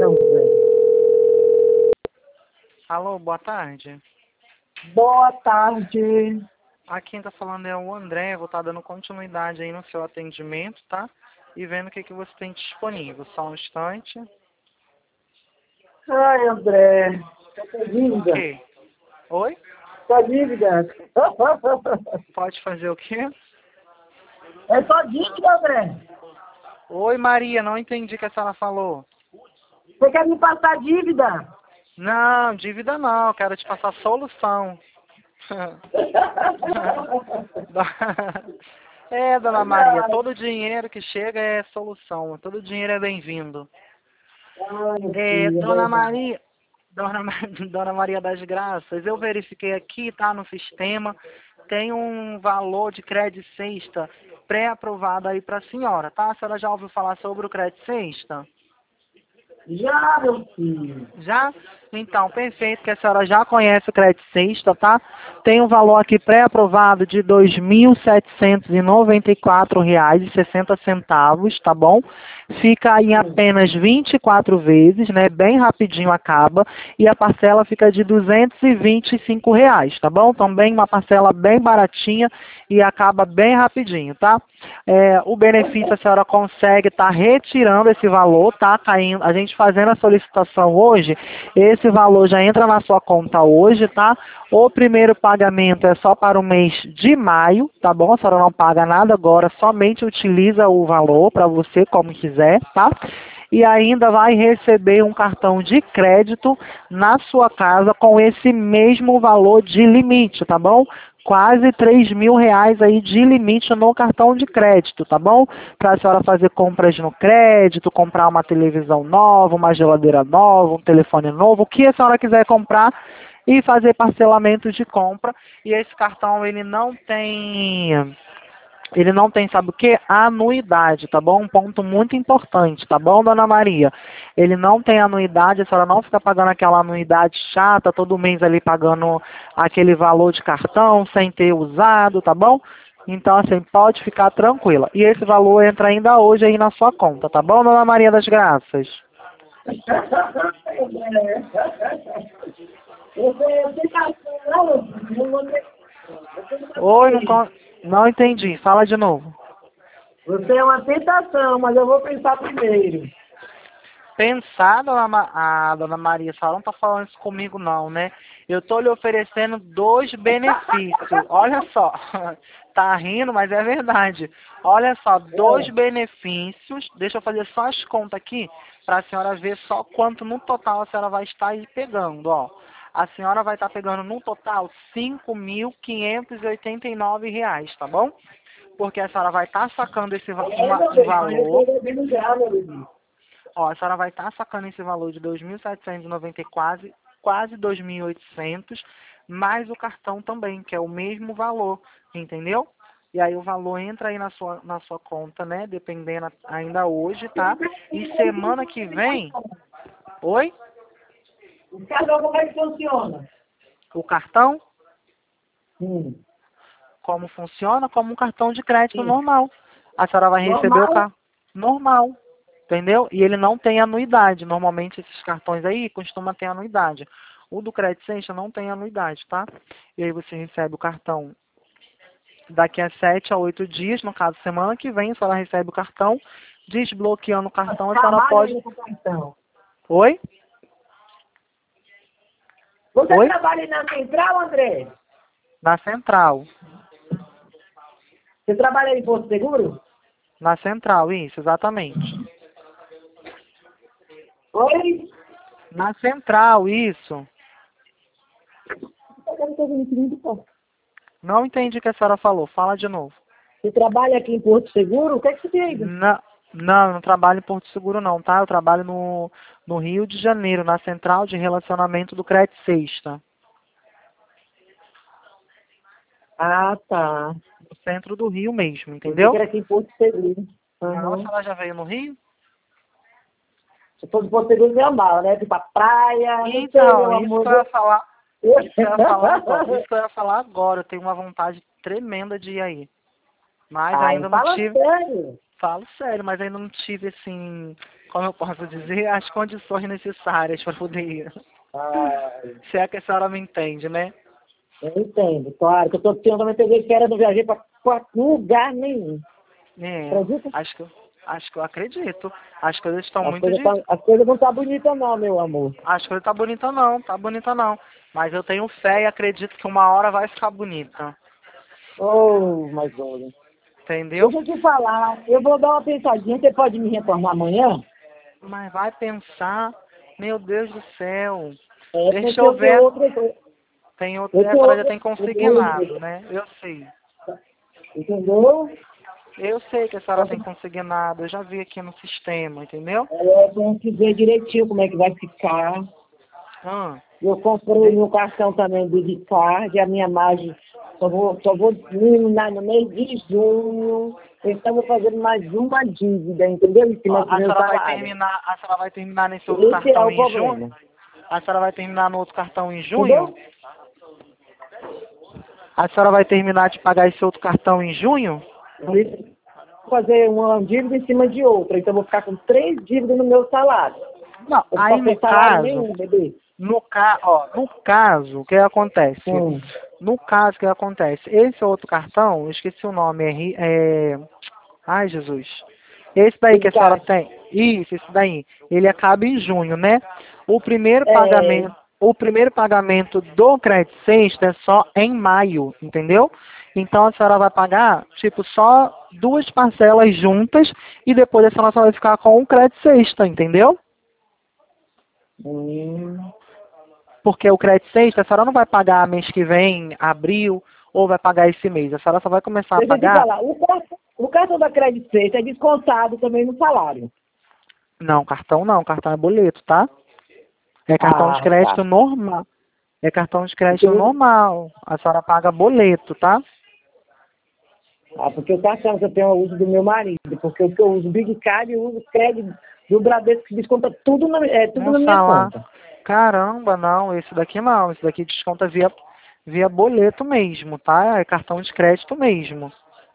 André. Alô, boa tarde. Boa tarde. Aqui quem tá falando é o André, vou estar dando continuidade aí no seu atendimento, tá? E vendo o que você tem disponível. Só um instante. Ai, André. Tá O dívida? quê? Oi? Tá dívida? Pode fazer o quê? É só dívida, André. Oi, Maria, não entendi o que a senhora falou. Você quer me passar dívida? Não, dívida não, eu quero te passar solução. É, dona Maria, todo dinheiro que chega é solução, todo dinheiro é bem-vindo. Ai, meu É, filho, é dona verdade. Maria, Dona Maria das Graças, eu verifiquei aqui, tá no sistema, tem um valor de crédito sexta pré-aprovado aí para a senhora, tá? A senhora já ouviu falar sobre o crédito sexta? Já, meu filho. Já? Então, perfeito, que a senhora já conhece o crédito sexta, tá? Tem um valor aqui pré-aprovado de R$ 2.794,60, tá bom? Fica em apenas 24 vezes, né? Bem rapidinho acaba. E a parcela fica de R$ 225, tá bom? Também uma parcela bem baratinha e acaba bem rapidinho, tá? O benefício a senhora consegue estar retirando esse valor, tá? Caindo, a gente fazendo a solicitação hoje, esse valor já entra na sua conta hoje, tá? O primeiro pagamento é só para o mês de maio, tá bom? A senhora não paga nada agora, somente utiliza o valor para você como quiser, tá? E ainda vai receber um cartão de crédito na sua casa com esse mesmo valor de limite, tá bom? Quase R$ 3.000 aí de limite no cartão de crédito, tá bom? Para a senhora fazer compras no crédito, comprar uma televisão nova, uma geladeira nova, um telefone novo, o que a senhora quiser comprar e fazer parcelamento de compra. E esse cartão ele não tem, sabe o que? Anuidade, tá bom? Um ponto muito importante, tá bom, dona Maria? Ele não tem anuidade, a senhora não fica pagando aquela anuidade chata, todo mês ali pagando aquele valor de cartão sem ter usado, tá bom? Então, assim, pode ficar tranquila. E esse valor entra ainda hoje aí na sua conta, tá bom, dona Maria das Graças? Você tá falando, Oi, não entendi. Fala de novo. você é uma tentação, mas eu vou pensar primeiro. Pensar, dona Maria, a senhora não está falando isso comigo não, né? Eu estou lhe oferecendo 2 benefícios. Olha só, tá rindo, mas é verdade. Olha só, 2 benefícios. Deixa eu fazer só as contas aqui para a senhora ver só quanto no total a senhora vai estar aí pegando, ó. A senhora vai estar pegando no total R$ 5.589, tá bom? Porque a senhora vai estar sacando um Eu valor. estou bebendo já, meu bebê. Ó, a senhora vai estar sacando esse valor de 2.790 quase 2.800, mais o cartão também, que é o mesmo valor, entendeu? E aí o valor entra aí na sua conta, né? Dependendo ainda hoje, tá? E semana que vem. Oi? O cartão como é que funciona? O cartão, Hum. como funciona? Como um cartão de crédito Sim. normal. A senhora vai receber o Normal? cartão normal. Entendeu? E ele não tem anuidade. Normalmente esses cartões aí costumam ter anuidade. O do Crédito Sexta não tem anuidade, tá? E aí você recebe o cartão daqui a 7 a 8 dias, no caso semana que vem, a senhora recebe o cartão, desbloqueando o cartão, a senhora Trabalha pode. aí com cartão. Oi? Você Oi? trabalha aí na central, André? Na central. Você trabalha aí em Porto Seguro? Na central, isso, exatamente. Oi? Na central, isso. Não entendi o que a senhora falou. Fala de novo. Você trabalha aqui em Porto Seguro? O que é que você fez? Não, não, eu não trabalho em Porto Seguro não, tá? Eu trabalho no Rio de Janeiro, na Central de Relacionamento do Crédito Sexta, Ah, tá. no centro do Rio mesmo, Eu pensei que entendeu? era aqui em Porto Seguro. Não, a Uhum. senhora já veio no Rio? Se fosse Porto Seguro, você andava, né? Tipo, a praia, não sei, Então, meu isso amor. que eu ia falar, isso que eu ia falar agora, isso que eu ia falar agora, eu tenho uma vontade tremenda de ir aí, mas Ai, ainda não fala tive, sério. falo sério, mas ainda não tive, assim, como eu posso dizer, as condições necessárias para poder ir. Ai, Se é que a senhora me entende, né? eu entendo, claro, que eu tô também peguei férias, não viajei pra lugar nenhum. É, Acredita? acho que eu acredito. As coisas estão muito As coisas não tá bonitas não, meu amor. As coisas tá bonita não. Mas eu tenho fé e acredito que uma hora vai ficar bonita. Oh, my God. Entendeu? Deixa eu te falar, eu vou dar uma pensadinha, você pode me retornar amanhã? Mas vai pensar, meu Deus do céu. É Deixa porque eu eu tenho ver. outra, Tem outro, eu a tenho senhora já outra, tem consignado, né? Eu sei. entendeu? Eu sei que a senhora tem consignado, eu já vi aqui no sistema, entendeu? Eu tenho que ver direitinho como é que vai ficar. Ah, Eu comprei meu cartão também do Ricard, a minha margem, só vou terminar no mês de junho. Então vou fazendo mais uma dívida, entendeu? Em ó, cima do meu salário. a senhora vai terminar nesse outro Esse é cartão o em junho? problema. A senhora vai terminar no outro cartão em junho? Entendeu? A senhora vai terminar de pagar esse outro cartão em junho? Por isso, vou fazer uma dívida em cima de outra. Então vou ficar com 3 dívidas no meu salário. Não, Eu não aí posso ter salário nenhum, bebê. no caso, o que acontece? Hum. No caso, o que acontece? Esse outro cartão, eu esqueci o nome, ai, Jesus. Esse daí que a senhora Ricard, tem, isso, esse daí, ele acaba em junho, né? é, O primeiro pagamento do Crédito Sexta é só em maio, entendeu? Então a senhora vai pagar, tipo, só 2 parcelas juntas e depois a senhora só vai ficar com o Crédito Sexta, entendeu? hum. Porque o crédito sexta, a senhora não vai pagar mês que vem, abril, ou vai pagar esse mês. A senhora só vai começar a Deixa eu te pagar. falar, o cartão da Credit Safe é descontado também no salário. Não, cartão não, cartão é boleto, tá? É cartão de Ah, tá. crédito normal. É cartão de crédito Porque, normal. A senhora paga boleto, tá? porque o cartão que eu tenho eu uso do meu marido, porque o que eu uso Big Card eu uso crédito do Bradesco que desconta tudo No na minha salário. conta. Caramba, não, esse daqui não. Esse daqui desconta via boleto mesmo, tá? É cartão de crédito mesmo.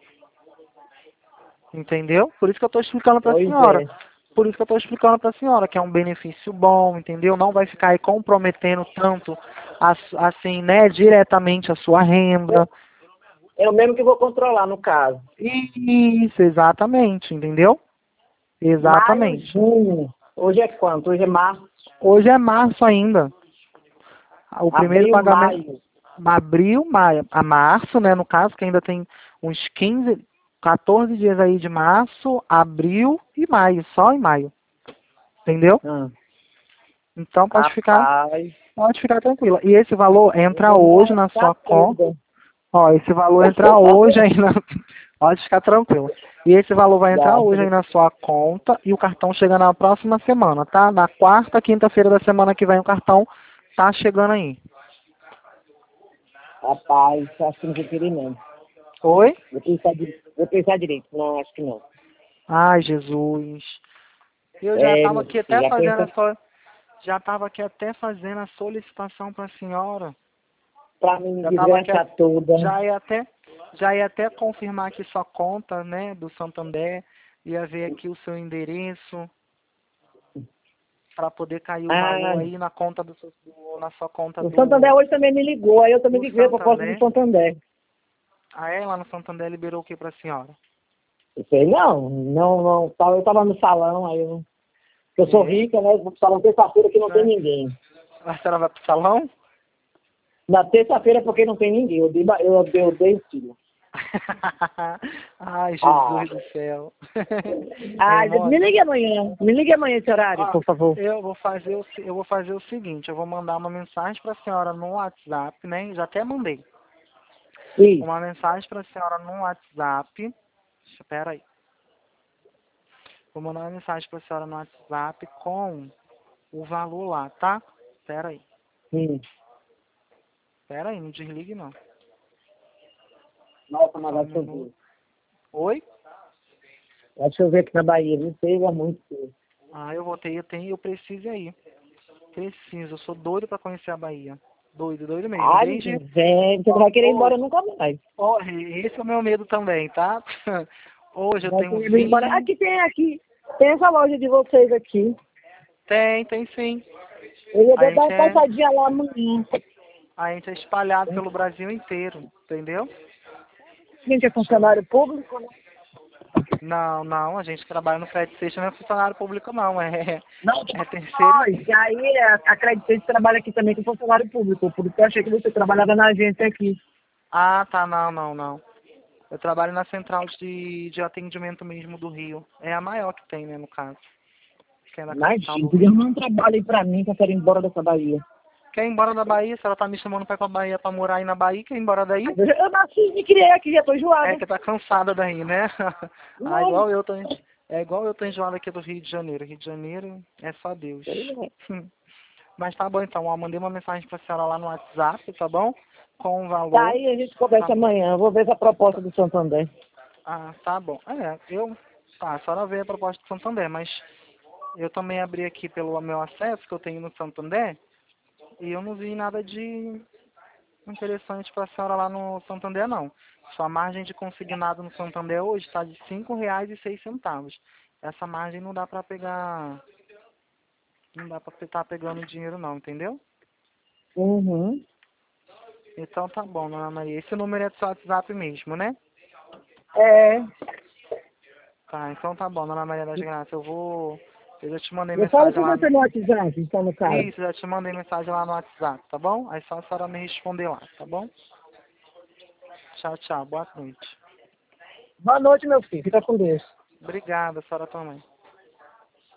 Entendeu? Por isso que eu estou explicando para a Pois senhora. é. Por isso que eu estou explicando para a senhora que é um benefício bom, entendeu? Não vai ficar aí comprometendo tanto, assim, né, diretamente a sua renda. É o mesmo que vou controlar, no caso. Isso, exatamente, entendeu? Maio, Exatamente. junho. Hoje é quanto? Hoje é março, Hoje é março ainda. O primeiro abril, pagamento, maio. abril, maio, a março, né, no caso, que ainda tem uns 15, 14 dias aí de março, abril e maio, só em maio, entendeu? Ah, Então rapaz, pode ficar tranquila. E esse valor entra vou hoje na gastar sua conta. tudo. Ó, esse valor entra hoje aí na. Pode ficar tranquila. E esse valor vai entrar hoje aí na sua conta e o cartão chega na próxima semana, tá? Na quarta, quinta-feira da semana que vem o cartão tá chegando aí. Rapaz, acho que não vou querer não. Oi? Vou pensar direito. Não, acho que não. Ai, Jesus. Eu já É, estava meu aqui filho, até fazendo já estava aqui até fazendo a solicitação para a senhora. pra me Já estava aqui, desgraçar toda. já ia até, já ia até confirmar aqui sua conta, né, do Santander, ia ver aqui o seu endereço para poder cair o Ah, valor aí na conta na sua conta o Santander hoje também me ligou, aí eu também do liguei a proposta do Santander. Santander. Ah, é? Lá no Santander liberou o que para a senhora? Eu falei, não, eu tava no salão, aí eu sou É? rica, né? Vou pro salão terça-feira que não tem ninguém. A senhora vai pro salão? Na terça-feira é porque não tem ninguém, eu dei o tiro. Ai, Ah, Jesus do céu. É, ah, moça. me ligue amanhã esse horário, Ó, por favor. eu vou fazer o seguinte, eu vou mandar uma mensagem para a senhora no WhatsApp, né? Já até mandei. Isso. Uma mensagem para a senhora no WhatsApp. Espera aí. Vou mandar uma mensagem para a senhora no WhatsApp com o valor lá, tá? Espera aí. Hum. Espera aí, não desligue não. Nossa, mas Só um vai minuto. chover. Oi? Vai chover aqui na Bahia, não sei, é muito. Ah, eu preciso ir aí. Preciso, eu sou doido para conhecer a Bahia. Doido, doido mesmo. Ai, velho, você não vai querer ir embora Hoje, nunca mais. esse é o meu medo também, tá? Hoje eu Vai tenho querer ir embora. 20. Aqui tem aqui. Tem essa loja de vocês aqui. Tem sim. Eu ia A dar gente uma é, passadinha lá amanhã. a gente é espalhado pelo Brasil inteiro, entendeu? A gente é funcionário público, né? Não, a gente trabalha no Fred Seixas, não é funcionário público não, Não, é terceiro. e aí a Creditante trabalha aqui também com funcionário público. Por isso eu achei que você trabalhava na agência aqui. Ah, tá, não. Eu trabalho na central de atendimento mesmo do Rio. É a maior que tem, né, no caso. Que é na capital Imagina, do podia Rio. arrumar um trabalho aí pra mim, que eu quero ir embora dessa Bahia. Quer ir embora da Bahia? Se ela tá me chamando pra ir pra Bahia pra morar aí na Bahia, quer ir embora daí? Eu nasci e me criei aqui, já tô É enjoada. que tá cansada daí, né? Ah, Não, igual eu tô enjoado aqui do Rio de Janeiro. Rio de Janeiro é só Deus. Mas tá bom então, ó, mandei uma mensagem pra senhora lá no WhatsApp, tá bom? Com o tá valor. aí, a gente conversa Tá, amanhã. Eu vou ver essa proposta do Santander. ah, tá bom. Tá, a senhora veio a proposta do Santander, mas eu também abri aqui pelo meu acesso que eu tenho no Santander e eu não vi nada de interessante para a senhora lá no Santander, não. Sua margem de consignado no Santander hoje está de R$ 5,06. Essa margem não dá para pegar, não dá para estar pegando dinheiro não, entendeu? Uhum. Então tá bom, dona Maria. Esse número é do seu WhatsApp mesmo, né? É. Tá, então tá bom, dona Maria das Graças. Eu já te mandei Eu falo mensagem com lá você no... no WhatsApp, então, no caso. Isso, já te mandei mensagem lá no WhatsApp, tá bom? Aí só a senhora me responder lá, tá bom? Tchau, boa noite. Boa noite, meu filho. Fica com Deus. Obrigada, senhora também.